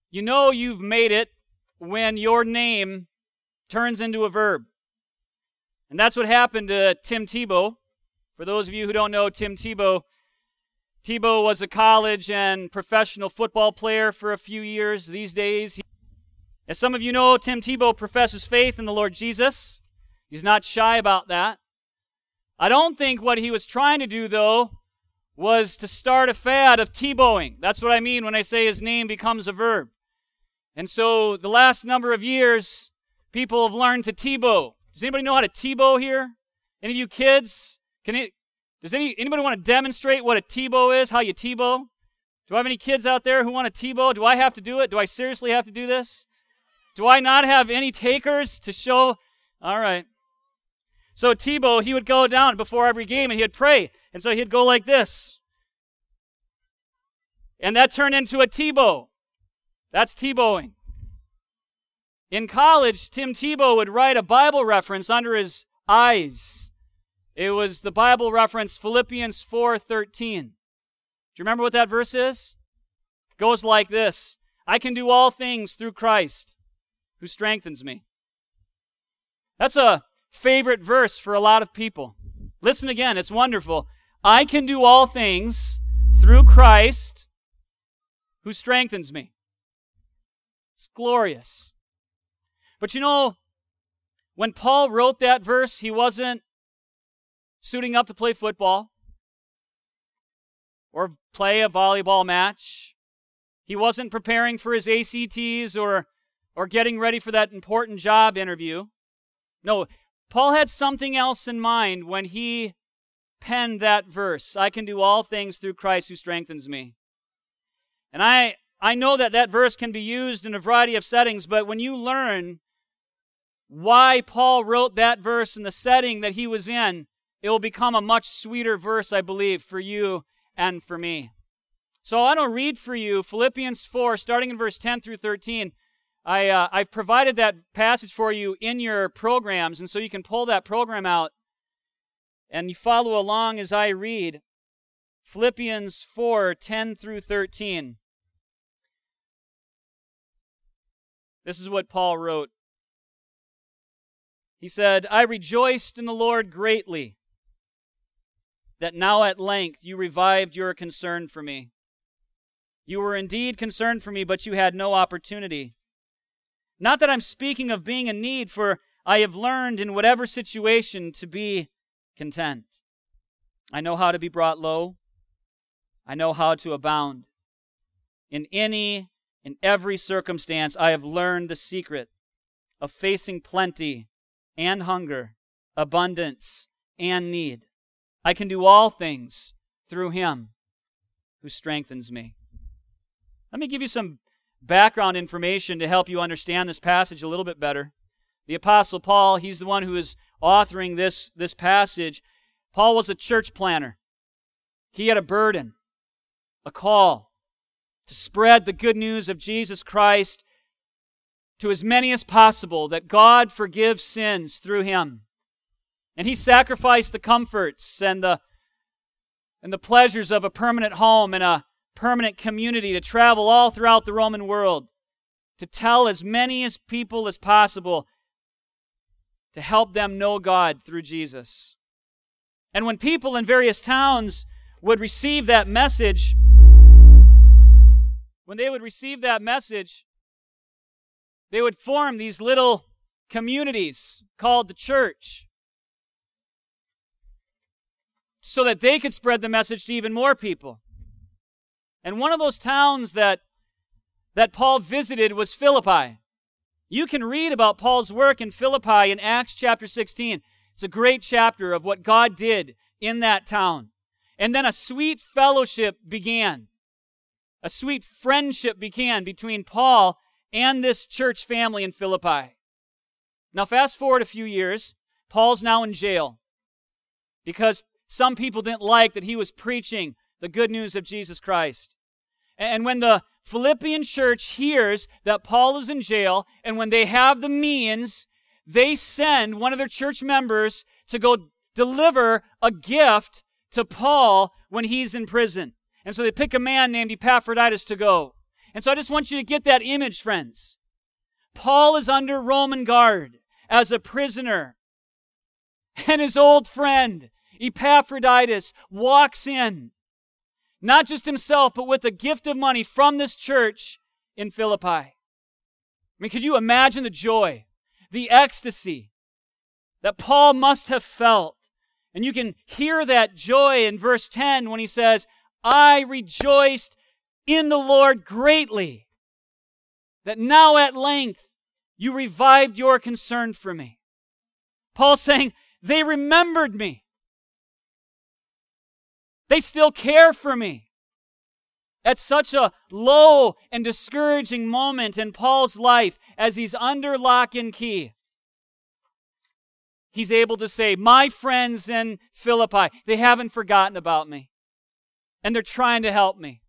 You know you've made it when your name turns into a verb. And that's what happened to Tim Tebow. For those of you who don't know Tim Tebow, Tebow was a college and professional football player for a few years. These days, as some of you know, Tim Tebow professes faith in the Lord Jesus. He's not shy about that. I don't think what he was trying to do, though, was to start a fad of Tebowing. That's what I mean when I say his name becomes a verb. And so the last number of years, people have learned to Tebow. Does anybody know how to Tebow here? Any of you kids? Does anybody want to demonstrate what a Tebow is, how you Tebow? Do I have any kids out there who want to Tebow? Do I have to do it? Do I seriously have to do this? Do I not have any takers to show? All right. So Tebow, he would go down before every game and he'd pray. And so he'd go like this. And that turned into a Tebow. That's Tebowing. In college, Tim Tebow would write a Bible reference under his eyes. It was the Bible reference Philippians 4:13. Do you remember what that verse is? It goes like this: I can do all things through Christ who strengthens me. That's a favorite verse for a lot of people. Listen again, it's wonderful. I can do all things through Christ who strengthens me. It's glorious. But you know, when Paul wrote that verse, he wasn't suiting up to play football or play a volleyball match. He wasn't preparing for his ACTs or getting ready for that important job interview. No, Paul had something else in mind when he penned that verse. I can do all things through Christ who strengthens me. And I know that verse can be used in a variety of settings, but when you learn why Paul wrote that verse in the setting that he was in, it will become a much sweeter verse, I believe, for you and for me. So I want to read for you Philippians 4, starting in verse 10 through 13. I've provided that passage for you in your programs, and so you can pull that program out and you follow along as I read. Philippians 4, 10 through 13. This is what Paul wrote. He said, I rejoiced in the Lord greatly that now at length you revived your concern for me. You were indeed concerned for me, but you had no opportunity. Not that I'm speaking of being in need, for I have learned in whatever situation to be content. I know how to be brought low. I know how to abound. In every circumstance, I have learned the secret of facing plenty and hunger, abundance and need. I can do all things through Him who strengthens me. Let me give you some background information to help you understand this passage a little bit better. The Apostle Paul, he's the one who is authoring this passage. Paul was a church planner. He had a burden, a call to spread the good news of Jesus Christ to as many as possible, that God forgives sins through Him. And he sacrificed the comforts and the pleasures of a permanent home and a permanent community to travel all throughout the Roman world, to tell as many as people as possible, to help them know God through Jesus. And when people in various towns would receive that message, they would form these little communities called the church so that they could spread the message to even more people. And one of those towns that Paul visited was Philippi. You can read about Paul's work in Philippi in Acts chapter 16. It's a great chapter of what God did in that town. And then a sweet fellowship began. A sweet friendship began between Paul and this church family in Philippi. Now fast forward a few years, Paul's now in jail because some people didn't like that he was preaching the good news of Jesus Christ. And when the Philippian church hears that Paul is in jail, and when they have the means, they send one of their church members to go deliver a gift to Paul when he's in prison. And so they pick a man named Epaphroditus to go. And so I just want you to get that image, friends. Paul is under Roman guard as a prisoner. And his old friend, Epaphroditus, walks in, not just himself, but with a gift of money from this church in Philippi. I mean, could you imagine the joy, the ecstasy that Paul must have felt? And you can hear that joy in verse 10 when he says, I rejoiced in the Lord greatly, that now at length you revived your concern for me. Paul's saying, they remembered me. They still care for me. At such a low and discouraging moment in Paul's life, as he's under lock and key, he's able to say, my friends in Philippi, they haven't forgotten about me. And they're trying to help me.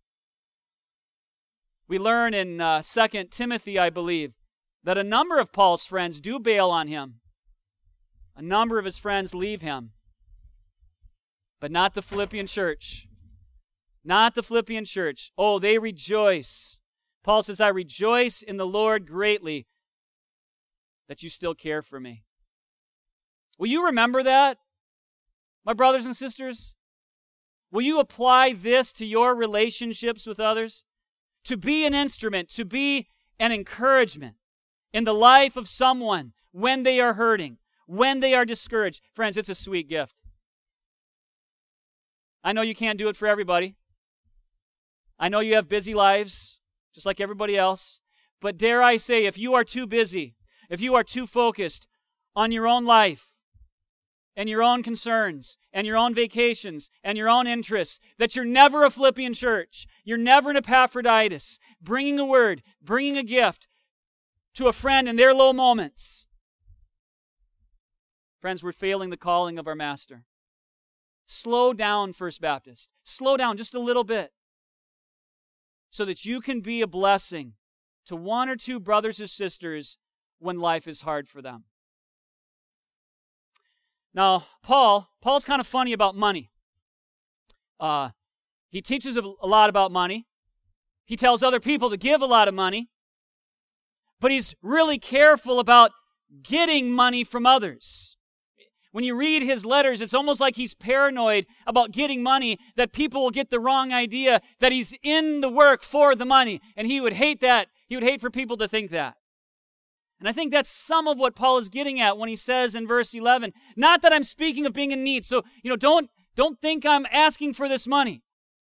We learn in 2 Timothy, I believe, that a number of Paul's friends do bail on him. A number of his friends leave him. But not the Philippian church. Not the Philippian church. Oh, they rejoice. Paul says, I rejoice in the Lord greatly that you still care for me. Will you remember that, my brothers and sisters? Will you apply this to your relationships with others? To be an instrument, to be an encouragement in the life of someone when they are hurting, when they are discouraged. Friends, it's a sweet gift. I know you can't do it for everybody. I know you have busy lives, just like everybody else. But dare I say, if you are too busy, if you are too focused on your own life, and your own concerns, and your own vacations, and your own interests, that you're never a Philippian church, you're never an Epaphroditus, bringing a word, bringing a gift to a friend in their low moments. Friends, we're failing the calling of our Master. Slow down, First Baptist. Slow down just a little bit so that you can be a blessing to one or two brothers or sisters when life is hard for them. Now, Paul's kind of funny about money. He teaches a lot about money. He tells other people to give a lot of money. But he's really careful about getting money from others. When you read his letters, it's almost like he's paranoid about getting money, that people will get the wrong idea that he's in the work for the money. And he would hate that. He would hate for people to think that. And I think that's some of what Paul is getting at when he says in verse 11, not that I'm speaking of being in need. So, don't think I'm asking for this money.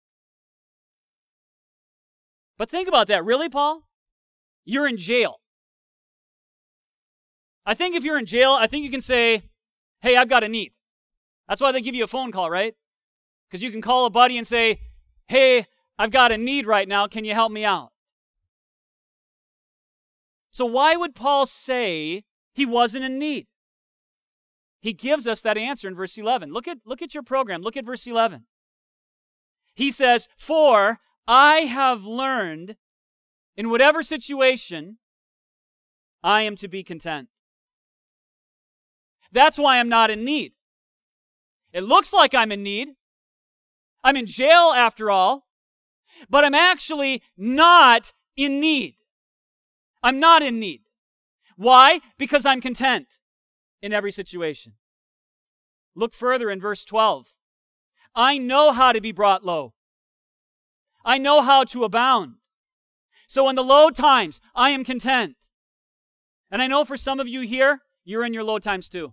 But think about that. Really, Paul? You're in jail. I think if you're in jail, I think you can say, hey, I've got a need. That's why they give you a phone call, right? Because you can call a buddy and say, hey, I've got a need right now. Can you help me out? So why would Paul say he wasn't in need? He gives us that answer in verse 11. Look at your program. Look at verse 11. He says, for I have learned in whatever situation I am to be content. That's why I'm not in need. It looks like I'm in need. I'm in jail after all, but I'm actually not in need. I'm not in need. Why? Because I'm content in every situation. Look further in verse 12. I know how to be brought low. I know how to abound. So in the low times, I am content. And I know for some of you here, you're in your low times too.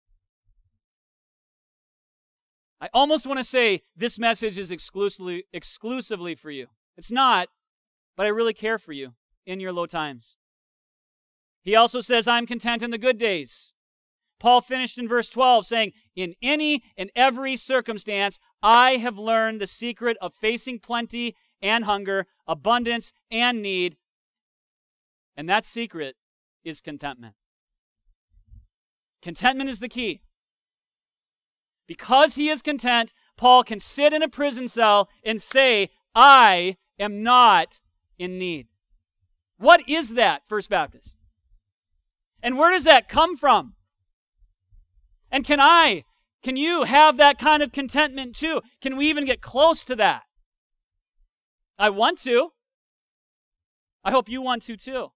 I almost want to say this message is exclusively for you. It's not, but I really care for you in your low times. He also says, I'm content in the good days. Paul finished in verse 12 saying, in any and every circumstance, I have learned the secret of facing plenty and hunger, abundance and need. And that secret is contentment. Contentment is the key. Because he is content, Paul can sit in a prison cell and say, I am not in need. What is that, First Baptist? And where does that come from? And can you have that kind of contentment too? Can we even get close to that? I want to. I hope you want to too.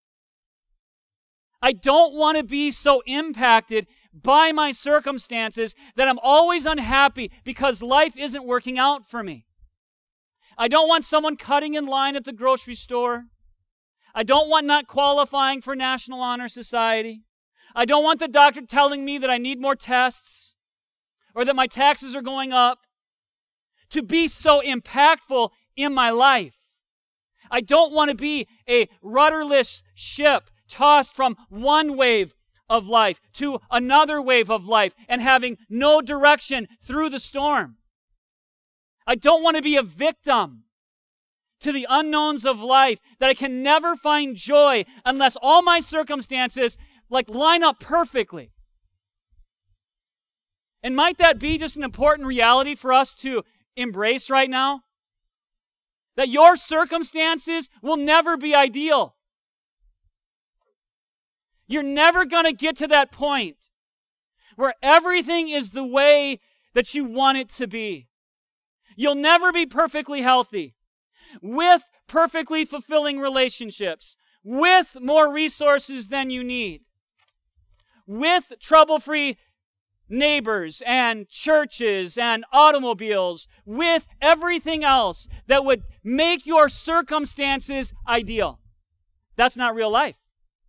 I don't want to be so impacted by my circumstances that I'm always unhappy because life isn't working out for me. I don't want someone cutting in line at the grocery store. I don't want not qualifying for National Honor Society. I don't want the doctor telling me that I need more tests or that my taxes are going up to be so impactful in my life. I don't want to be a rudderless ship tossed from one wave of life to another wave of life and having no direction through the storm. I don't want to be a victim to the unknowns of life, that I can never find joy unless all my circumstances line up perfectly. And might that be just an important reality for us to embrace right now? That your circumstances will never be ideal. You're never going to get to that point where everything is the way that you want it to be. You'll never be perfectly healthy, with perfectly fulfilling relationships, with more resources than you need, with trouble-free neighbors and churches and automobiles, with everything else that would make your circumstances ideal. That's not real life.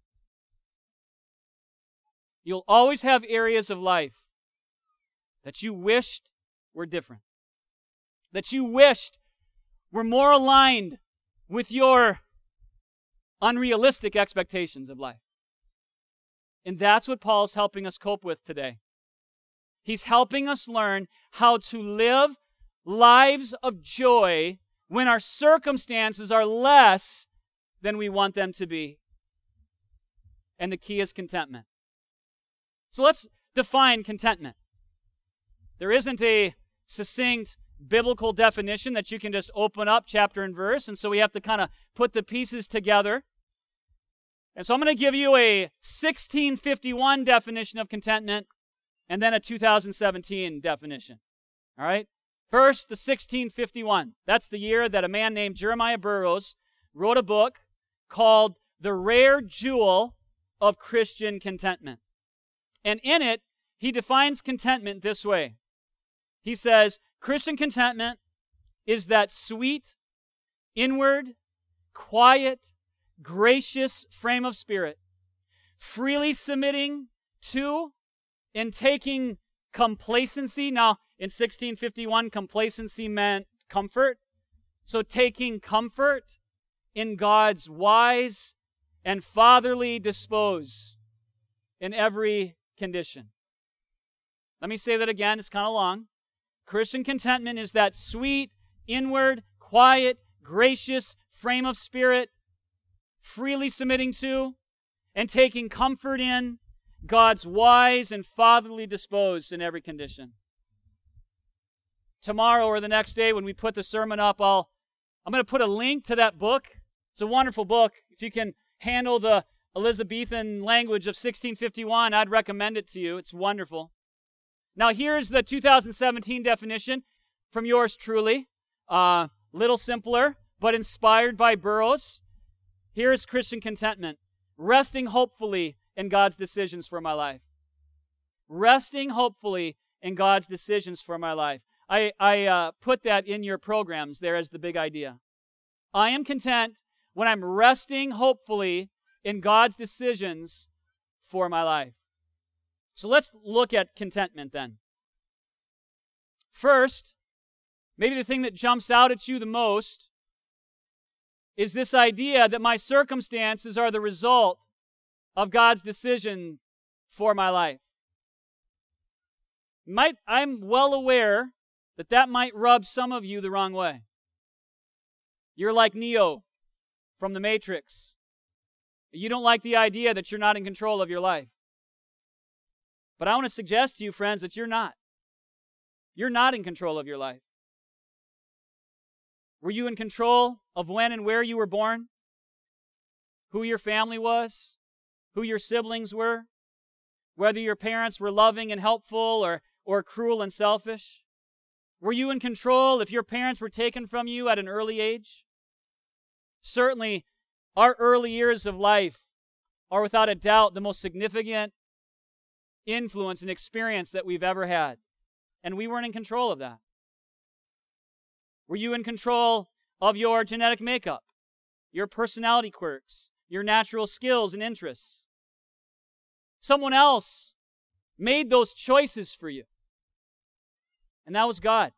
You'll always have areas of life that you wished were different, that you wished were more aligned with your unrealistic expectations of life. And that's what Paul's helping us cope with today. He's helping us learn how to live lives of joy when our circumstances are less than we want them to be. And the key is contentment. So let's define contentment. There isn't a succinct biblical definition that you can just open up chapter and verse, and so we have to kind of put the pieces together. And so I'm going to give you a 1651 definition of contentment and then a 2017 definition. All right? First, the 1651. That's the year that a man named Jeremiah Burroughs wrote a book called The Rare Jewel of Christian Contentment. And in it, he defines contentment this way. He says, Christian contentment is that sweet, inward, quiet, gracious frame of spirit, freely submitting to and taking complacency. Now, in 1651, complacency meant comfort. So taking comfort in God's wise and fatherly dispose in every condition. Let me say that again. It's kind of long. Christian contentment is that sweet, inward, quiet, gracious frame of spirit, freely submitting to and taking comfort in God's wise and fatherly dispose in every condition. Tomorrow or the next day when we put the sermon up, I'm going to put a link to that book. It's a wonderful book. If you can handle the Elizabethan language of 1651, I'd recommend it to you. It's wonderful. Now here's the 2017 definition from yours truly. Little simpler, but inspired by Burroughs. Here is Christian contentment. Resting hopefully in God's decisions for my life. Resting hopefully in God's decisions for my life. I put that in your programs there as the big idea. I am content when I'm resting hopefully in God's decisions for my life. So let's look at contentment then. First, maybe the thing that jumps out at you the most is this idea that my circumstances are the result of God's decision for my life. I'm well aware that might rub some of you the wrong way. You're like Neo from The Matrix. You don't like the idea that you're not in control of your life. But I want to suggest to you, friends, that you're not. You're not in control of your life. Were you in control of when and where you were born? Who your family was? Who your siblings were? Whether your parents were loving and helpful or cruel and selfish? Were you in control if your parents were taken from you at an early age? Certainly, Our early years of life are without a doubt the most significant influence and experience that we've ever had. And we weren't in control of that. Were you in control of your genetic makeup, your personality quirks, your natural skills and interests? Someone else made those choices for you. And that was God.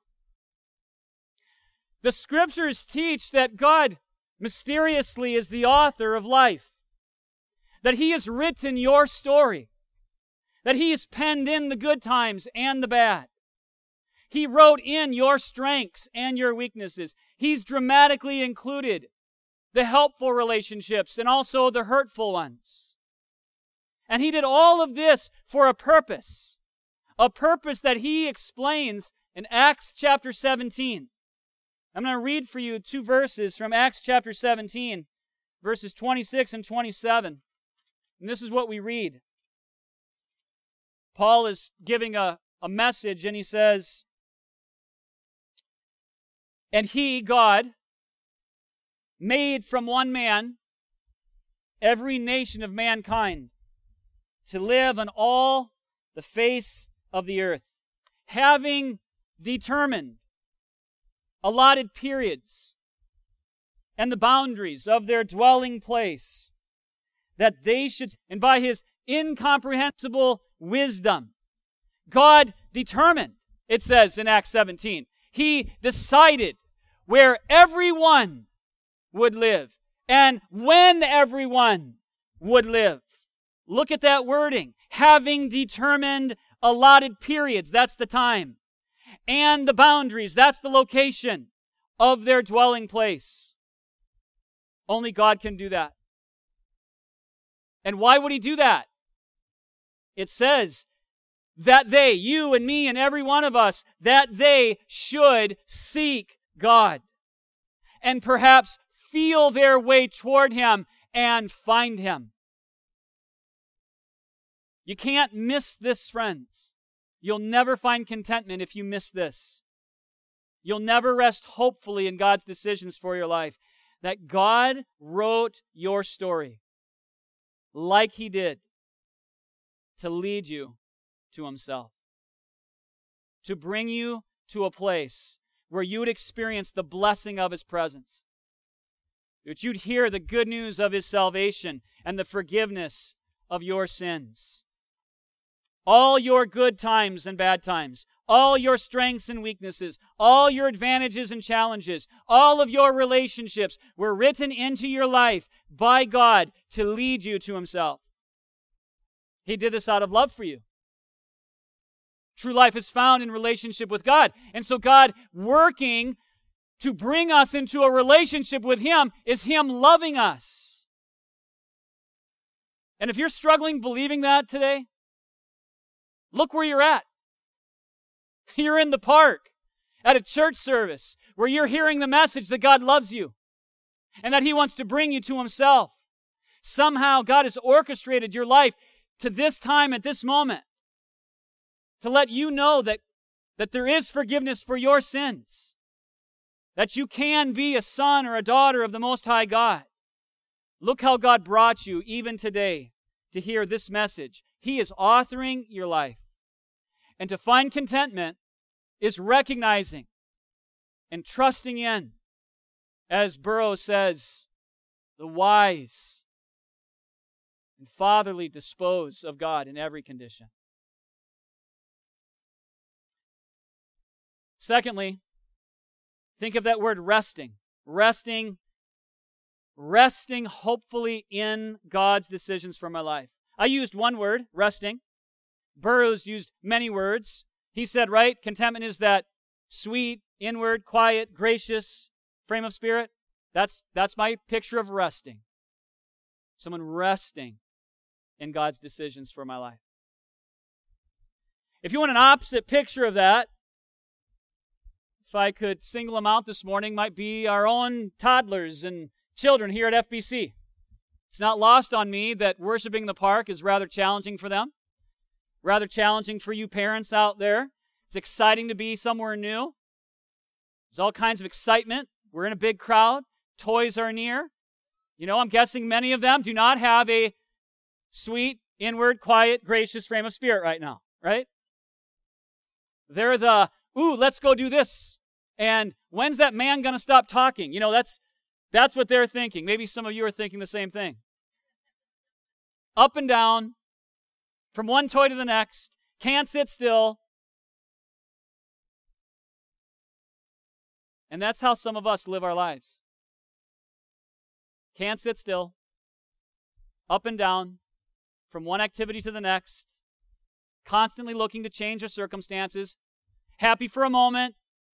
The scriptures teach that God mysteriously is the author of life, that He has written your story, that He has penned in the good times and the bad. He wrote in your strengths and your weaknesses. He's dramatically included the helpful relationships and also the hurtful ones. And He did all of this for a purpose that He explains in Acts chapter 17. I'm going to read for you 2 verses from Acts chapter 17, verses 26 and 27. And this is what we read. Paul is giving a message, and he says, "And He, God, made from one man every nation of mankind to live on all the face of the earth, having determined allotted periods and the boundaries of their dwelling place, that they should, and by His incomprehensible wisdom, God determined," it says in Acts 17, He decided where everyone would live and when everyone would live. Look at that wording. Having determined allotted periods, that's the time, and the boundaries, that's the location of their dwelling place. Only God can do that. And why would He do that? It says that they, you and me and every one of us, that they should seek God and perhaps feel their way toward Him and find Him. You can't miss this, friends. You'll never find contentment if you miss this. You'll never rest hopefully in God's decisions for your life. That God wrote your story like He did to lead you to Himself, to bring you to a place where you would experience the blessing of His presence, that you'd hear the good news of His salvation and the forgiveness of your sins. All your good times and bad times, all your strengths and weaknesses, all your advantages and challenges, all of your relationships were written into your life by God to lead you to Himself. He did this out of love for you. True life is found in relationship with God. And so God working to bring us into a relationship with Him is Him loving us. And if you're struggling believing that today, look where you're at. You're in the park at a church service where you're hearing the message that God loves you and that He wants to bring you to Himself. Somehow God has orchestrated your life to this time at this moment to let you know that there is forgiveness for your sins, that you can be a son or a daughter of the Most High God. Look how God brought you even today to hear this message. He is authoring your life. And to find contentment is recognizing and trusting in, as Burroughs says, the wise and fatherly dispose of God in every condition. Secondly, think of that word resting. Resting hopefully in God's decisions for my life. I used one word, resting. Burroughs used many words. He said, right, contentment is that sweet, inward, quiet, gracious frame of spirit. That's my picture of resting. Someone resting in God's decisions for my life. If you want an opposite picture of that, if I could single them out this morning, might be our own toddlers and children here at FBC. It's not lost on me that worshiping in the park is rather challenging for them, rather challenging for you parents out there. It's exciting to be somewhere new. There's all kinds of excitement. We're in a big crowd. Toys are near. You know, I'm guessing many of them do not have a sweet, inward, quiet, gracious frame of spirit right now, right? They're the, ooh, let's go do this. And when's that man going to stop talking? You know, that's what they're thinking. Maybe some of you are thinking the same thing. Up and down, from one toy to the next, can't sit still. And that's how some of us live our lives. Can't sit still, up and down, from one activity to the next, constantly looking to change our circumstances, happy for a moment,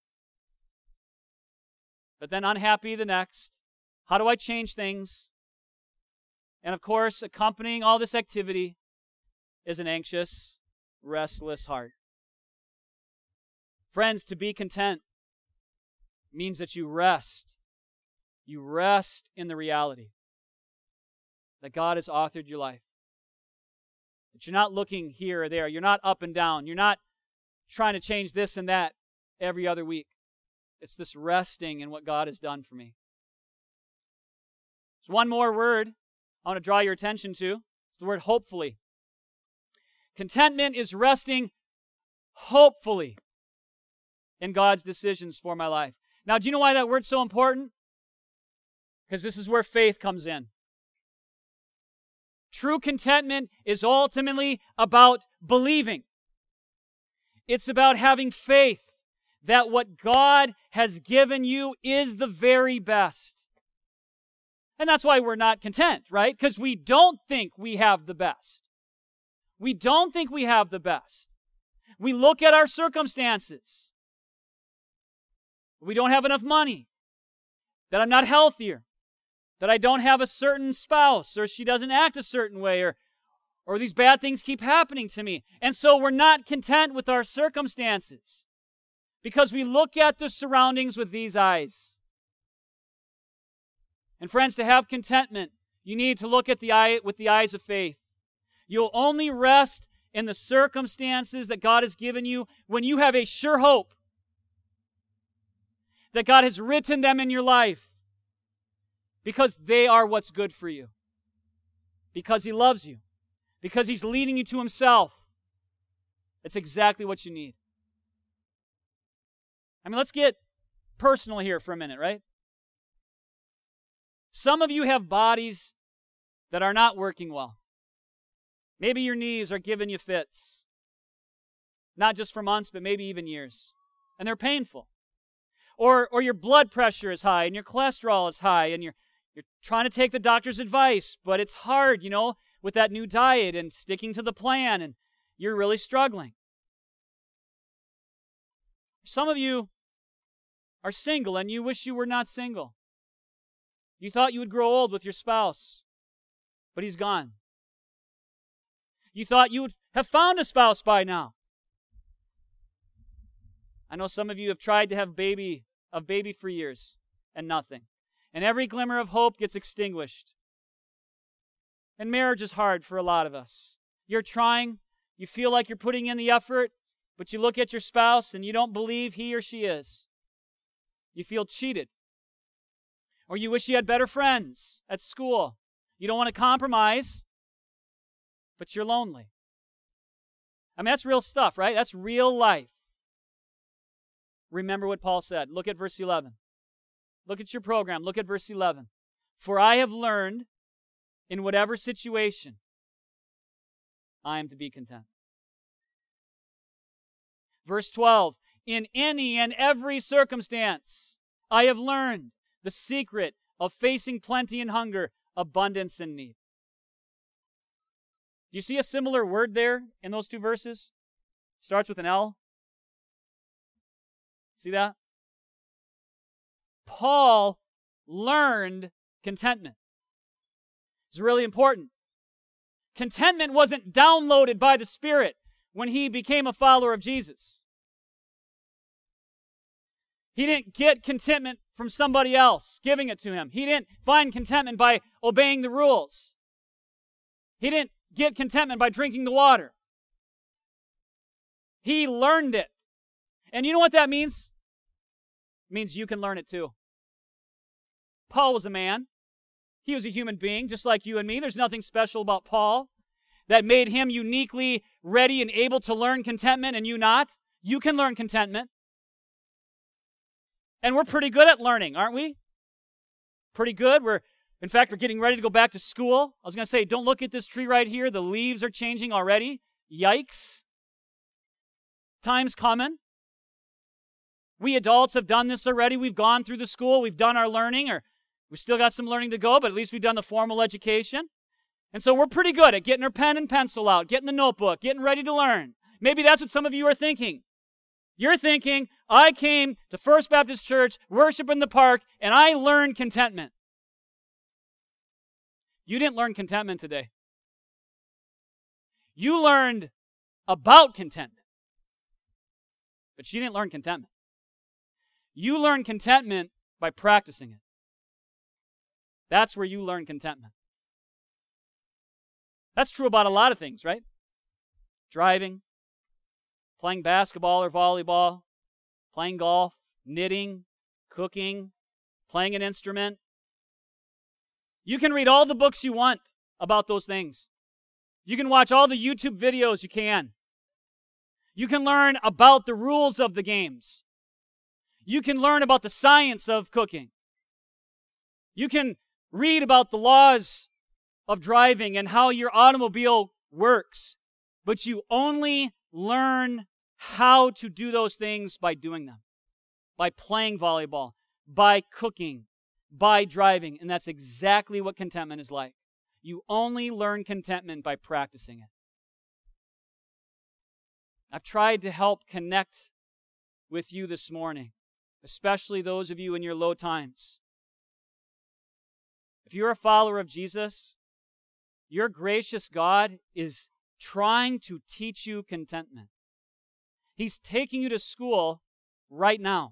but then unhappy the next. How do I change things? And of course, accompanying all this activity is an anxious, restless heart. Friends, to be content means that you rest. You rest in the reality that God has authored your life. That you're not looking here or there. You're not up and down. You're not trying to change this and that every other week. It's this resting in what God has done for me. There's one more word I want to draw your attention to. It's the word hopefully. Contentment is resting hopefully in God's decisions for my life. Now, do you know why that word's so important? Because this is where faith comes in. True contentment is ultimately about believing. It's about having faith that what God has given you is the very best. And that's why we're not content, right? Because we don't think we have the best. We don't think we have the best. We look at our circumstances. We don't have enough money. That I'm not healthier. That I don't have a certain spouse, or she doesn't act a certain way, or these bad things keep happening to me. And so we're not content with our circumstances because we look at the surroundings with these eyes. And friends, to have contentment, you need to look at with the eyes of faith. You'll only rest in the circumstances that God has given you when you have a sure hope that God has written them in your life. Because they are what's good for you. Because He loves you. Because He's leading you to Himself. It's exactly what you need. I mean, let's get personal here for a minute, right? Some of you have bodies that are not working well. Maybe your knees are giving you fits. Not just for months, but maybe even years. And they're painful. Or your blood pressure is high and your cholesterol is high and you're trying to take the doctor's advice, but it's hard, you know, with that new diet and sticking to the plan, and you're really struggling. Some of you are single and you wish you were not single. You thought you would grow old with your spouse, but he's gone. You thought you would have found a spouse by now. I know some of you have tried to have baby for years and nothing. And every glimmer of hope gets extinguished. And marriage is hard for a lot of us. You're trying, you feel like you're putting in the effort, but you look at your spouse and you don't believe he or she is. You feel cheated. Or you wish you had better friends at school. You don't want to compromise, but you're lonely. I mean, that's real stuff, right? That's real life. Remember what Paul said. Look at verse 11. Look at your program. Look at verse 11. For I have learned in whatever situation I am to be content. Verse 12. In any and every circumstance I have learned the secret of facing plenty and hunger, abundance and need. Do you see a similar word there in those two verses? Starts with an L. See that? Paul learned contentment. It's really important. Contentment wasn't downloaded by the Spirit when he became a follower of Jesus. He didn't get contentment from somebody else giving it to him. He didn't find contentment by obeying the rules. He didn't get contentment by drinking the water. He learned it. And you know what that means? It means you can learn it too. Paul was a man. He was a human being, just like you and me. There's nothing special about Paul that made him uniquely ready and able to learn contentment and you not. You can learn contentment. And we're pretty good at learning, aren't we? Pretty good. In fact, we're getting ready to go back to school. I was going to say, don't look at this tree right here. The leaves are changing already. Yikes. Time's coming. We adults have done this already. We've gone through the school. We've done our learning, or we still got some learning to go, but at least we've done the formal education. And so we're pretty good at getting our pen and pencil out, getting the notebook, getting ready to learn. Maybe that's what some of you are thinking. You're thinking, I came to First Baptist Church, worship in the park, and I learned contentment. You didn't learn contentment today. You learned about contentment, but you didn't learn contentment. You learn contentment by practicing it. That's where you learn contentment. That's true about a lot of things, right? Driving, playing basketball or volleyball, playing golf, knitting, cooking, playing an instrument. You can read all the books you want about those things. You can watch all the YouTube videos you can. You can learn about the rules of the games. You can learn about the science of cooking. You can read about the laws of driving and how your automobile works, but you only learn how to do those things by doing them, by playing volleyball, by cooking, by driving, and that's exactly what contentment is like. You only learn contentment by practicing it. I've tried to help connect with you this morning, especially those of you in your low times. If you're a follower of Jesus, your gracious God is trying to teach you contentment. He's taking you to school right now.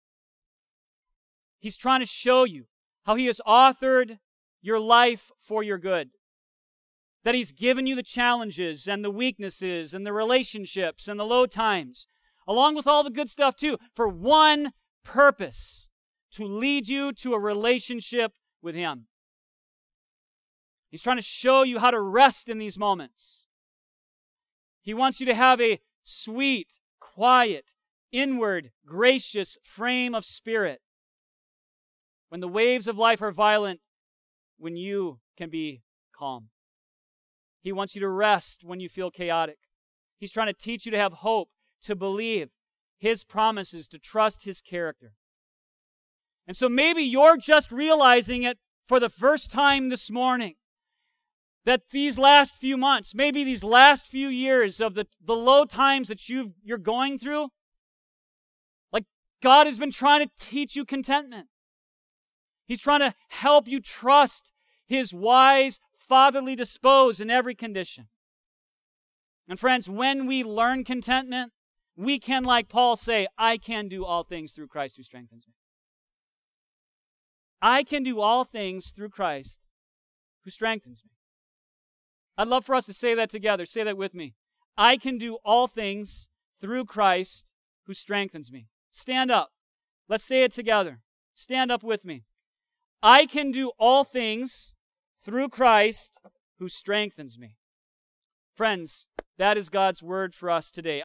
He's trying to show you how He has authored your life for your good. That He's given you the challenges and the weaknesses and the relationships and the low times, along with all the good stuff too, for one purpose: to lead you to a relationship with Him. He's trying to show you how to rest in these moments. He wants you to have a sweet, quiet, inward, gracious frame of spirit when the waves of life are violent, when you can be calm. He wants you to rest when you feel chaotic. He's trying to teach you to have hope, to believe His promises, to trust His character. And so maybe you're just realizing it for the first time this morning, that these last few months, maybe these last few years of the low times that you're going through, like God has been trying to teach you contentment. He's trying to help you trust His wise, fatherly dispose in every condition. And friends, when we learn contentment, we can, like Paul, say, I can do all things through Christ who strengthens me. I can do all things through Christ who strengthens me. I'd love for us to say that together. Say that with me. I can do all things through Christ who strengthens me. Stand up. Let's say it together. Stand up with me. I can do all things through Christ who strengthens me. Friends, that is God's word for us today.